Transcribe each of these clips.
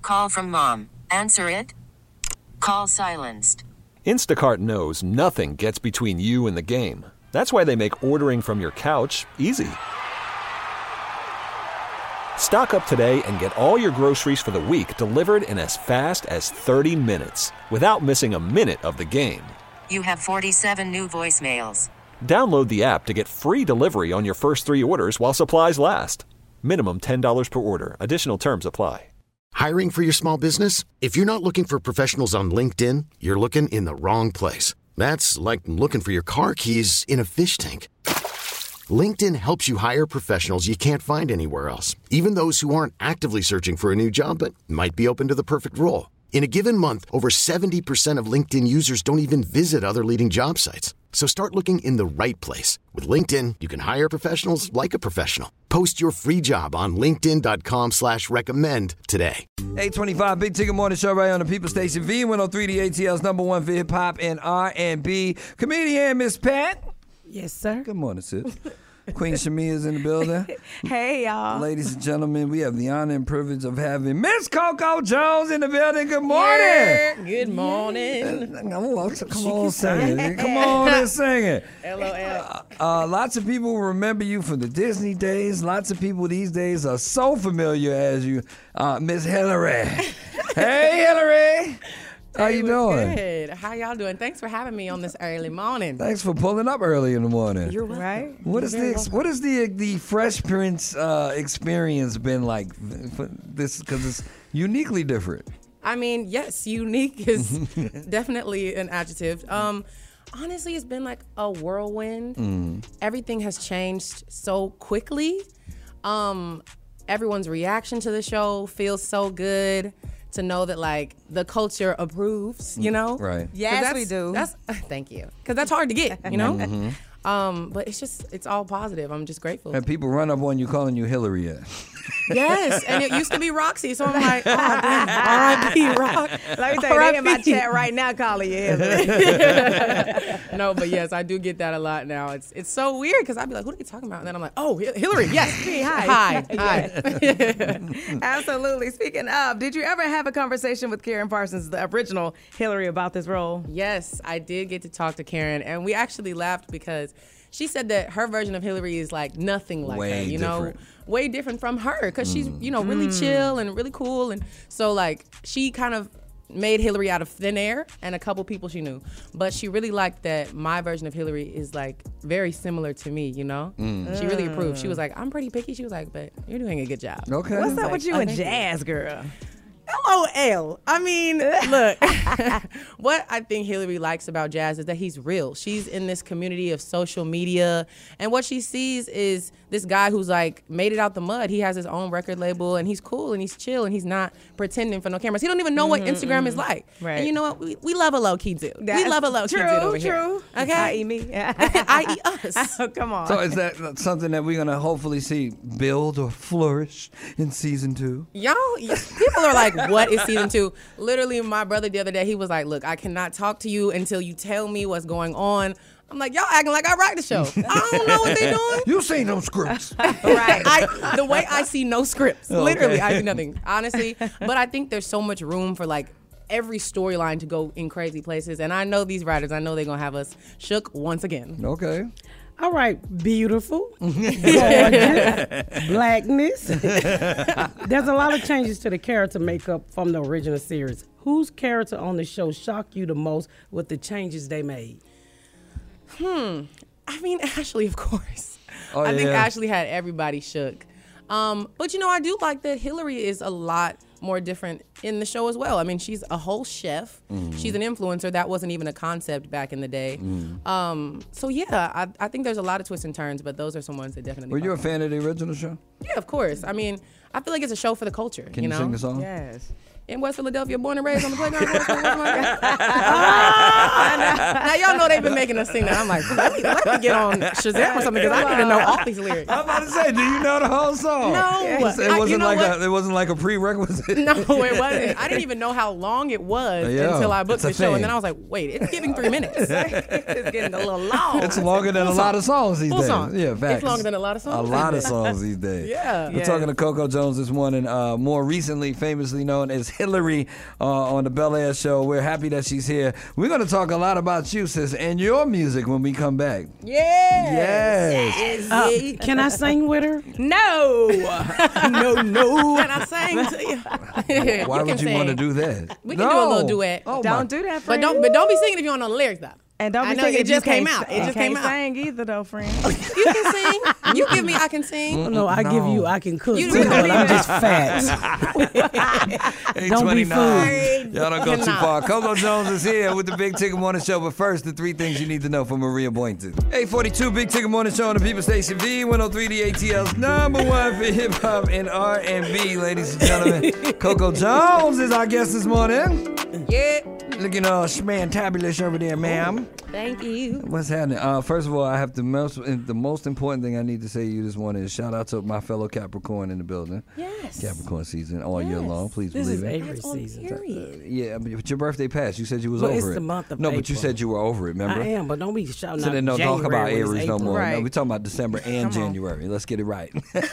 Call from mom. Answer it. Call silenced. Instacart knows nothing gets between you and the game. That's why they make ordering from your couch easy. Stock up today and get all your groceries for the week delivered in as fast as 30 minutes without missing a minute of the game. You have 47 new voicemails. Download the app to get free delivery on your first 3 orders while supplies last. Minimum $10 per order. Additional terms apply. Hiring for your small business? If you're not looking for professionals on LinkedIn, you're looking in the wrong place. That's like looking for your car keys in a fish tank. LinkedIn helps you hire professionals you can't find anywhere else, even those who aren't actively searching for a new job but might be open to the perfect role. In a given month, over 70% of LinkedIn users don't even visit other leading job sites. So start looking in the right place. With LinkedIn, you can hire professionals like a professional. Post your free job on linkedin.com/recommend today. 825 Big Ticket Morning Show right on the People Station. V103, the ATL's #1 for hip-hop and R&B. Comedian Miss Pat. Yes, sir. Good morning, sis. Queen Shamia's in the building. Hey, y'all. Ladies and gentlemen, we have the honor and privilege of having Miss Coco Jones in the building. Good morning. Yeah. Good morning. Come on, sing it. Come on and sing it. LOL. Lots of people remember you from the Disney days. Lots of people these days are so familiar as you, Miss Hillary. Hey, Hillary. How you doing? Good. How y'all doing? Thanks for having me on this early morning. Thanks for pulling up early in the morning. You're right. What is the Fresh Prince experience been like for this? Because it's uniquely different. I mean, yes, unique is definitely an adjective. Honestly, it's been like a whirlwind. Everything has changed so quickly. Everyone's reaction to the show feels so good. To know that like the culture approves, you know? Right. Yes, we do. Thank you. Because that's hard to get, you know? But it's all positive. I'm just grateful. And people run up on you calling you Hillary yet. Yes, and it used to be Roxy, so I'm like, oh, damn, R.I.P. Rock. Let me tell you, they in my chat right now calling you Hillary. No, but yes, I do get that a lot now. It's so weird because I'd be like, who are they talking about? And then I'm like, oh, Hillary, yes. Hi. Absolutely. Speaking of, did you ever have a conversation with Karen Parsons, the original Hillary, about this role? Yes, I did get to talk to Karen, and we actually laughed because she said that her version of Hillary is like nothing like her, you know, way different from her because she's, you know, really chill and really cool. And so like she kind of made Hillary out of thin air and a couple people she knew. But she really liked that my version of Hillary is like very similar to me, you know? She really approved. She was like, I'm pretty picky. She was like, but you're doing a good job. Okay. What's up with you and Jazz, girl? LOL. I mean, look, what I think Hillary likes about Jazz is that he's real. She's in this community of social media, and what she sees is this guy who's like made it out the mud. He has his own record label, and he's cool, and he's chill, and he's not pretending for no cameras. He don't even know what Instagram is like. Right. And you know what? We love a low-key dude. We love a low-key dude over here. True. Okay? I.e. me. I.e. us. Oh, come on. So is that something that we're going to hopefully see build or flourish in season 2? Y'all, people are like, what is season 2? Literally, my brother the other day, he was like, look, I cannot talk to you until you tell me what's going on. I'm like, y'all acting like I write the show. I don't know what they doing. You seen them scripts. Right. The way I see no scripts. Okay. Literally, I do nothing, honestly. But I think there's so much room for like every storyline to go in crazy places. And I know these writers, I know they're going to have us shook once again. Okay. All right, beautiful, gorgeous, blackness. There's a lot of changes to the character makeup from the original series. Whose character on the show shocked you the most with the changes they made? I mean, Ashley, of course. Oh, I think yeah. Ashley had everybody shook. But, you know, I do like that Hillary is a lot more different in the show as well. I mean, she's a whole chef. She's an influencer. That wasn't even a concept back in the day. So, yeah, I think there's a lot of twists and turns, but those are some ones that definitely... Were you a fan of the original show? Yeah, of course. I mean, I feel like it's a show for the culture. Can you sing the song? Yes. In West Philadelphia, born and raised on the playground. Now, y'all know they've been making us sing that. I'm like, let me get on Shazam or something because I need to know all these lyrics. I'm about to say, do you know the whole song? No. It wasn't like a prerequisite. No, it wasn't. I didn't even know how long it was until I booked the show. And then I was like, wait, it's giving 3 minutes. It's getting a little long. It's longer than a lot of songs these days. Song. Yeah, facts. It's longer than a lot of songs. A lot of songs these days. Yeah. We're talking to Coco Jones. Jones this morning, more recently famously known as Hillary on the Bel Air Show. We're happy that she's here. We're going to talk a lot about you, sis, and your music when we come back. Yes. Can I sing with her? No. No. Can I sing to you? Why would you want to do that? We can do a little duet. Oh, Don't do that, But friend. don't be singing if you don't know the lyrics though. And don't be I know, singing it if you just came can't out. It just came out. Sing either though, friend. You can sing. You give me I can sing. No, I give you, I can cook You too, don't but I'm even- just fat. Don't be 8:29. Y'all don't go too Cannot. far. Coco Jones is here with the Big Ticket Morning Show. But first, the 3 things you need to know from Maria Boynton. 8:42, Big Ticket Morning Show on the People Station V103, the ATL's #1 for hip hop and R&B, ladies and gentlemen. Coco Jones is our guest this morning. Yeah. Looking all schmantabulous over there, ma'am. Thank you. What's happening? First of all, I have the most important thing I need to say to you this morning is shout out to my fellow Capricorn in the building. Yes. Capricorn season all year long. Please This believe is it. Avery season. Yeah, but your birthday passed. You said you was Well, over it's it. the month of no, but you April. said you were over it. Remember? I am, but don't be shouting So out then don't talk about January when it's Aries no April. more. Right. No, we're talking about December and January. Let's get it right.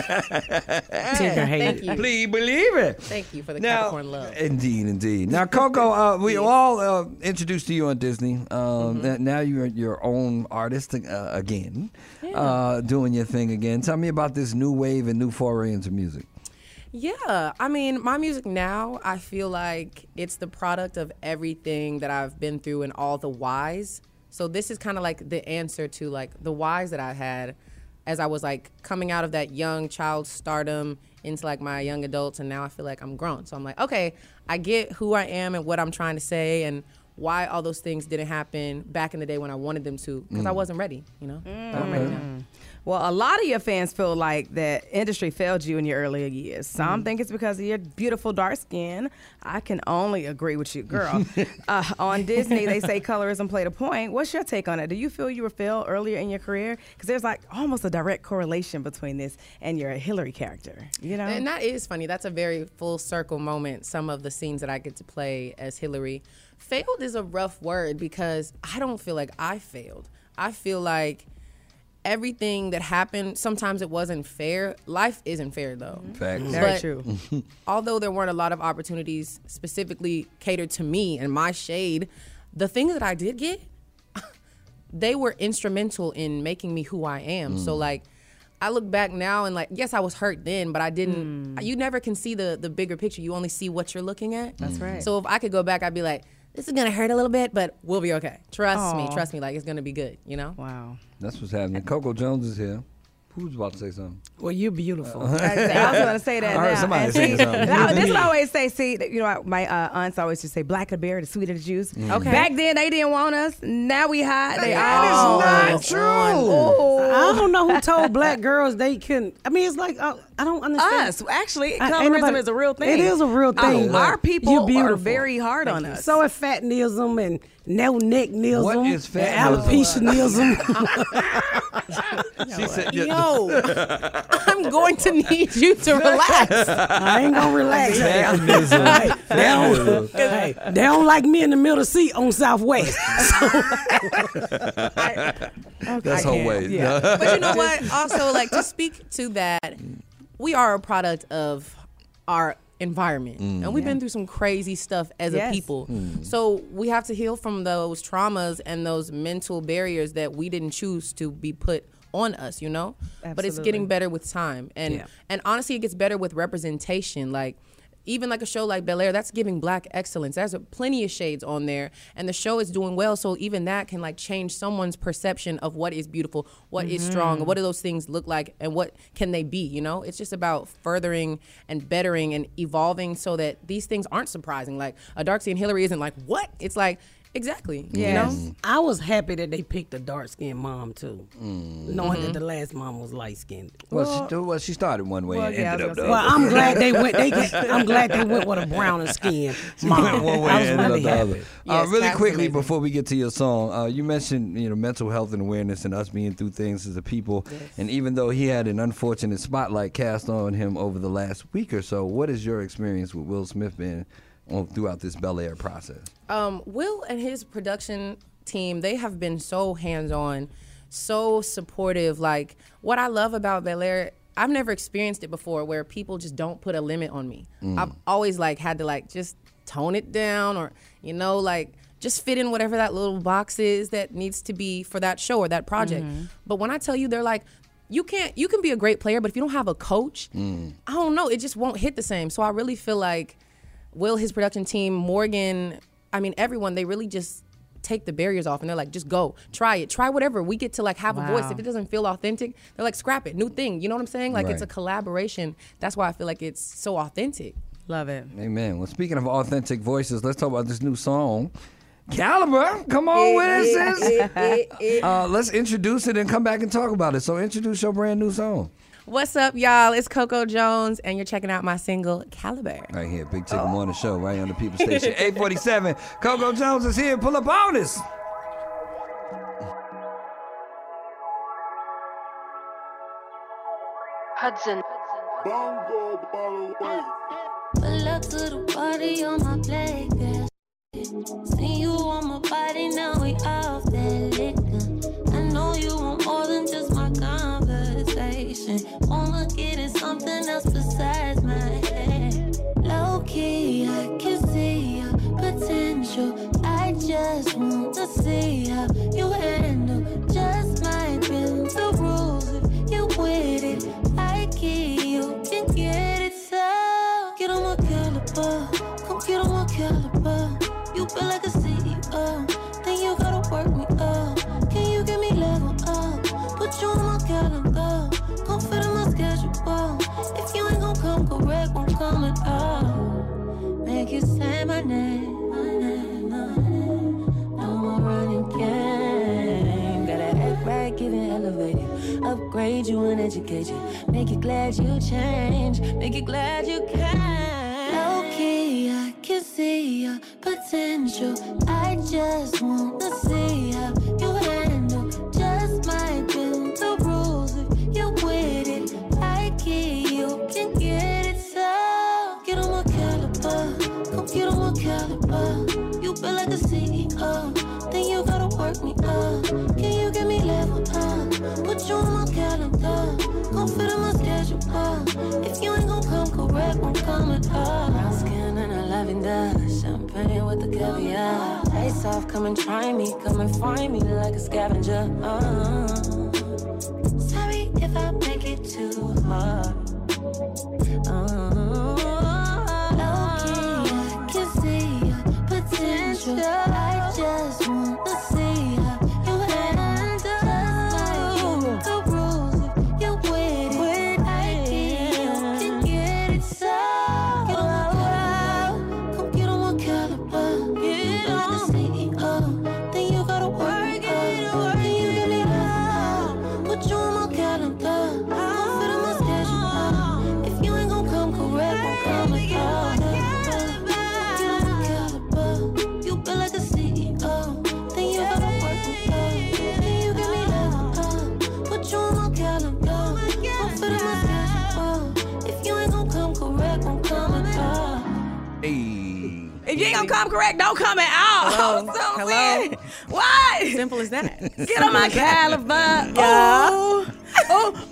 Thank you. Please believe it. Thank you for the Now, Capricorn love. Indeed. Now, Coco, we all introduced to you on Disney. Now you're your own artist again, doing your thing again. Tell me about this new wave and new foray into music. Yeah, I mean, my music now, I feel like it's the product of everything that I've been through and all the whys. So this is kind of like the answer to like the whys that I had as I was like coming out of that young child stardom into like my young adults, and now I feel like I'm grown. So I'm like, okay, I get who I am and what I'm trying to say and why all those things didn't happen back in the day when I wanted them to, because I wasn't ready, you know? But I'm ready now. Well, a lot of your fans feel like that industry failed you in your earlier years. Some think it's because of your beautiful dark skin. I can only agree with you, girl. On Disney, they say colorism played a point. What's your take on it? Do you feel you were failed earlier in your career? Because there's like almost a direct correlation between this and your Hillary character, you know? And that is funny. That's a very full circle moment, some of the scenes that I get to play as Hillary. Failed is a rough word because I don't feel like I failed. I feel like everything that happened, sometimes it wasn't fair. Life isn't fair, though. Facts. Very But true. although there weren't a lot of opportunities specifically catered to me and my shade, the things that I did get, they were instrumental in making me who I am. So, like, I look back now and, like, yes, I was hurt then, but I didn't. You never can see the bigger picture. You only see what you're looking at. That's right. So if I could go back, I'd be like, this is going to hurt a little bit, but we'll be okay. Trust me. Aw. Trust me. Like, it's going to be good, you know? Wow. That's what's happening. Coco Jones is here. Who's about to say something? Well, you're beautiful. I was going to say that I heard now. somebody And saying see, something. this is what I always say. See, you know, my aunts always just say, black the berry, the sweeter the juice. Okay. Back then, they didn't want us. Now we hot. They That is not true. I don't know who told black girls they couldn't. I mean, it's like, I don't understand. Us. Actually, Ain't colorism nobody- is a real thing. It is a real thing. Our people You're are beautiful. very hard on us. So is fatnism and no-necknism. What is and fatnism? alopecianism. She said, Yo, I'm going to need you to relax. I ain't gonna relax. Feminism. They don't like me in the middle seat on Southwest. That's her way. Yeah. But you know what? Also, like, to speak to that, we are a product of our environment. And we've been through some crazy stuff as a Yes. people. So we have to heal from those traumas and those mental barriers that we didn't choose to be put on us, you know? But it's Absolutely. getting better with time. And and honestly, it gets better with representation. Like, even like a show like Bel Air, that's giving black excellence. There's plenty of shades on there, and the show is doing well. So even that can like change someone's perception of what is beautiful, what is strong, what do those things look like, and what can they be. You know, it's just about furthering and bettering and evolving so that these things aren't surprising. Like a dark skin Hillary isn't like what? It's like exactly. Yes. You know. I was happy that they picked a dark-skinned mom too, knowing that the last mom was light-skinned. Well, she started one way Well, and yeah, I ended was up the gonna other. Well, I'm glad they went. I'm glad they went with a browner skin mom. One way I was and ended really up the happy. other. Yes, Really Cat's quickly amazing. before we get to your song, you mentioned mental health and awareness and us being through things as a people. And even though he had an unfortunate spotlight cast on him over the last week or so, what has your experience with Will Smith been throughout this Bel Air process? Will and his production team, they have been so hands-on, so supportive. Like, what I love about Bel Air, I've never experienced it before where people just don't put a limit on me. I've always like had to like just tone it down, or like just fit in whatever that little box is that needs to be for that show or that project. But when I tell you, they're like, you can be a great player, but if you don't have a coach, I don't know, it just won't hit the same. So I really feel like Will, his production team, Morgan, I mean, everyone, they really just take the barriers off, and they're like, just go, try it, try whatever. We get to like have a voice. If it doesn't feel authentic, they're like, scrap it, new thing. You know what I'm saying? Like, it's a collaboration. That's why I feel like it's so authentic. Love it. Amen. Well, speaking of authentic voices, let's talk about this new song. Caliber, come on with it, sis. Let's introduce it and come back and talk about it. So introduce your brand new song. What's up, y'all? It's Coco Jones, and you're checking out my single, Caliber. Right here, Big Ticket Morning Show, right on the People Station. 847, Coco Jones is here. Pull up on us. Hudson. Pull up to the party on my black ass. See you on my body, now we off that liquor. I know you want more than just my conversation. Wanna get in something else besides my head. Low key, I can see your potential. I just want to see how you handle. Just might bend the rules if you with it. I key, you can get it. So get on my caliber, come get on my caliber. You feel like a CEO, then you gotta work me up. Can you get me level up? Put you on my calendar, gon' fit in my schedule. If you ain't gon' come correct, won't come at all. Make you say my name, my name, my name. No more running game. Gotta act right, get it elevated. Upgrade you and educate you. Make you glad you change, make you glad you can. Low key, I can see your potential. I just want to see how you handle. Just might bend the rules if you with it. I key, you can get it. So get on my caliber, come get on my caliber. You feel like a CEO, then you gotta work me up. Can you get me level up? Put you on my calendar, gon' fit in my schedule. If you ain't gon' come correct, won't come at all. Brown skin and a lavender, champagne with the caviar. Face off, come and try me, come and find me like a scavenger. Sorry if I make it too hard. Low key, I can see your potential. I just want to see how you handle. Just like the rules if you with it. I key, you can get it. So get on my caliber, come get on my caliber. Get on the CEO, then you gotta work it. Then you get me love, put you on my calendar. Gon' fit in my schedule. If you ain't gon' come correct, won't come at all. Get on my caliber, you feel like a CEO, then you gotta work it up. Then you get me love, put you on my calendar. Gon' fit in my schedule. If you ain't gon' come correct, won't come at all. Hey. If you ain't gonna come correct, don't come at all. Hello? So I'm Hello? saying, what? Simple as that. Get on my caliber. Yeah. Oh, oh,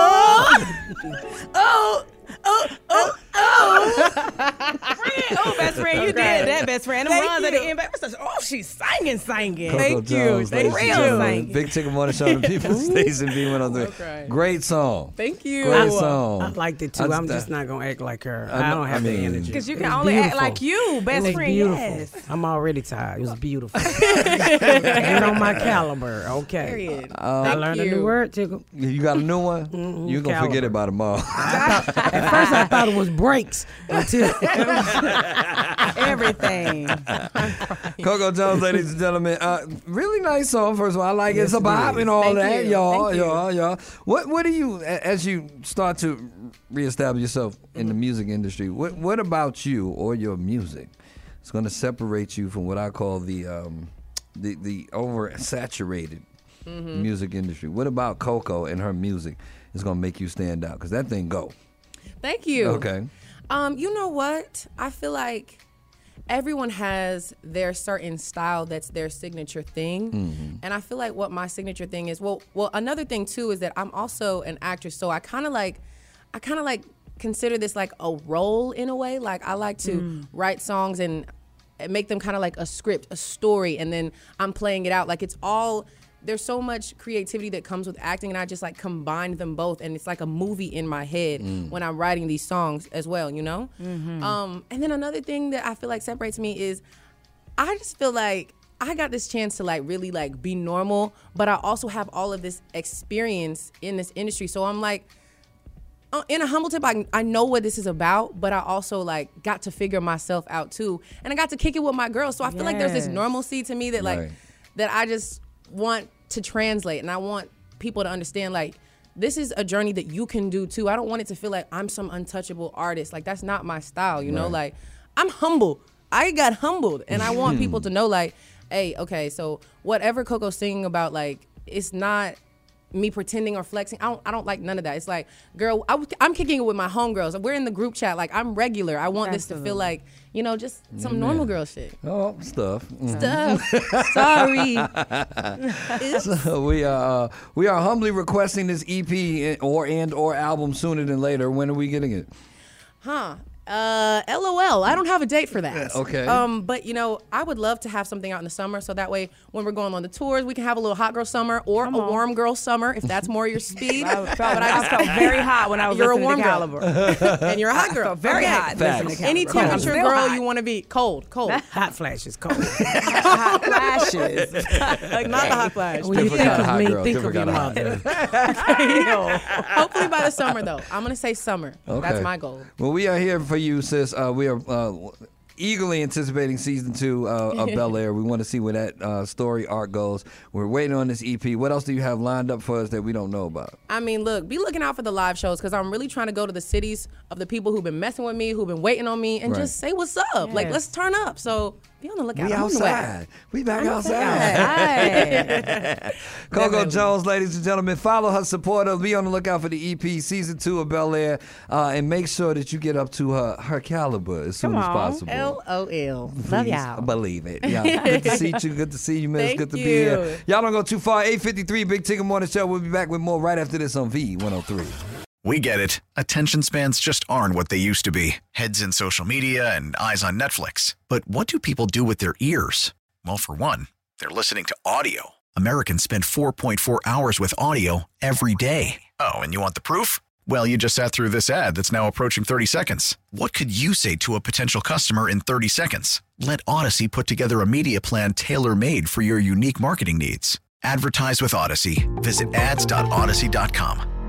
oh, oh, oh, oh. Friend, oh, best friend, you did that, best friend. Them runs at the end, oh, she's singing. Coco Thank you. Jones, They ladies and real gentlemen. singing. Big Ticket Morning Show on the People Station B103. Okay. Great song. Thank you. Great song. I liked it too. I'm just not gonna act like her. I don't have the energy. Because you It can was only act beautiful. like you, It best was friend, beautiful. yes. I'm already tired. It was beautiful. Get on my caliber, okay. Period. I learned a new word, Tickle. You got a new one? You're going to forget Caliber. it by tomorrow. At first, I thought it was brakes until Everything. Coco Jones, ladies and gentlemen. Really nice song, first of all. I like it. It's a Yes, it bop is. and all Thank that. you. Y'all, Thank you. y'all. What do you, as you start to reestablish yourself in the music industry, what about you or your music is going to separate you from what I call the oversaturated music industry? What about Coco and her music is going to make you stand out? Because that thing go. Thank you. Okay. You know what? I feel like everyone has their certain style that's their signature thing. And I feel like what my signature thing is, well, another thing too is that I'm also an actress, so I kind of like I kind of like consider this like a role in a way. Like I like to write songs and make them kind of like a script, a story, and then I'm playing it out. Like it's all, there's so much creativity that comes with acting, and I just like combine them both, and it's like a movie in my head when I'm writing these songs as well, you know? And then another thing that I feel like separates me is I just feel like I got this chance to like really like be normal, but I also have all of this experience in this industry. So I'm like, in a humble tip, I know what this is about, but I also like got to figure myself out too, and I got to kick it with my girls. So I feel like there's this normalcy to me that like that I just want to translate, and I want people to understand like this is a journey that you can do too. I don't want it to feel like I'm some untouchable artist. Like that's not my style, you know. Like I'm humble. I got humbled, and I want people to know like, hey, okay, so whatever Coco's singing about, like it's not me pretending or flexing. I don't like none of that. It's like, girl, I'm kicking it with my homegirls. We're in the group chat. Like, I'm regular. I want this to feel like, you know, just some normal girl shit. Oh, stuff. Sorry. So we are humbly requesting this EP or album sooner than later. When are we getting it? LOL. I don't have a date for that. Okay. But you know, I would love to have something out in the summer, so that way when we're going on the tours, we can have a little hot girl summer or a warm girl summer, if that's more your speed. I just felt very hot when I was listening to Caliber. And you're a hot girl. Very hot. Any temperature girl you want to be. Cold. Hot flashes, cold. Hot flashes. Like not the hot flash. When you think of me, think of your mother. Hopefully by the summer though. I'm gonna say summer. Okay. That's my goal. Well, we are here for you, sis. We are eagerly anticipating season 2 of Bel Air. We want to see where that story arc goes. We're waiting on this EP. What else do you have lined up for us that we don't know about? I mean, look, be looking out for the live shows, because I'm really trying to go to the cities of the people who've been messing with me, who've been waiting on me, and just say what's up. Yes. Like, let's turn up. So be on the lookout. We outside. We back outside. Coco Jones, ladies and gentlemen. Follow her, support her. Be on the lookout for the EP, season 2 of Bel Air, and make sure that you get up to her caliber as soon as possible. LOL. Please love y'all. Believe it. Yeah. Good to see you. Good to see you, man. It's good to be here. Y'all don't go too far. 8:53, Big Ticket Morning Show. We'll be back with more right after this on V103. We get it. Attention spans just aren't what they used to be. Heads in social media and eyes on Netflix. But what do people do with their ears? Well, for one, they're listening to audio. Americans spend 4.4 hours with audio every day. Oh, and you want the proof? Well, you just sat through this ad that's now approaching 30 seconds. What could you say to a potential customer in 30 seconds? Let Odyssey put together a media plan tailor-made for your unique marketing needs. Advertise with Odyssey. Visit ads.odyssey.com.